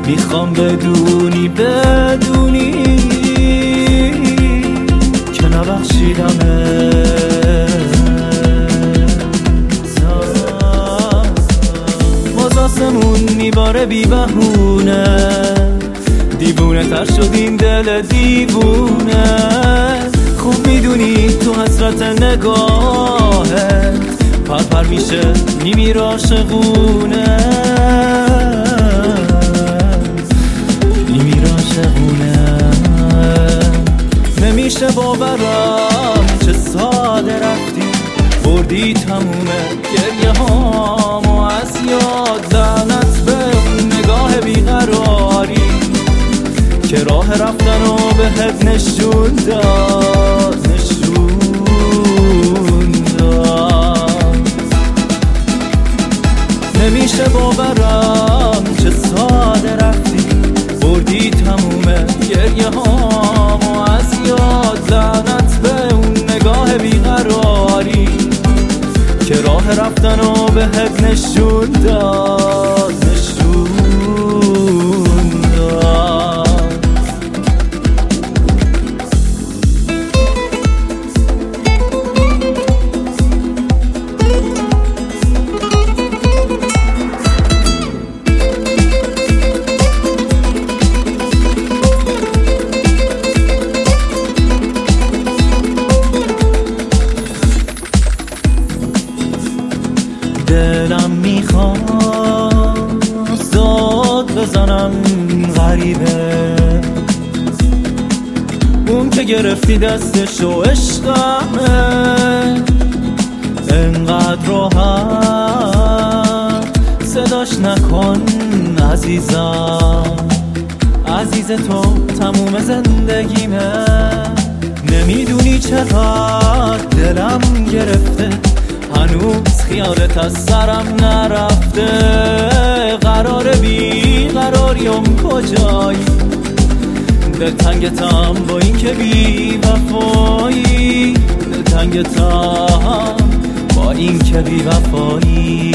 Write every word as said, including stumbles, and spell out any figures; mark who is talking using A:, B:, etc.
A: میخوام بدونی بدونی که نبخشیدمه. باز آسمون میباره بی بهونه، دیوونه تر شد این دل دیوونه. خوب میدونی تو حسرت نگاهت پر پر میشه میمیر عاشقونه، میمیر عاشقونه. نمیشه باورم چه ساده رفتی، بردی تمومه گریه هامو از یاد. لعنت به اون نگاه بیقراری که راه رفتن رو بهت نشون داد، نشون داد. نمیشه باورم چه ساده رفتی، بردی تمومه گریه هامو از یاد. لعنت به اون نگاه بیقراری که راه رفتن رو بهت نشون داد، نشون داد. دلم میخواست داد بزنم غریبه، اون که گرفتی دستشو عشقمه. انقدر راحت صداش نکن عزیزم، عزیز تو تموم زندگیمه. نمیدونی چقدر دلم گرفته، هنوز خیالت از سرم نرفته. قرار بی قراریم کجایی، دلتنگتم با این که بی وفایی، دلتنگتم با این که بی وفایی.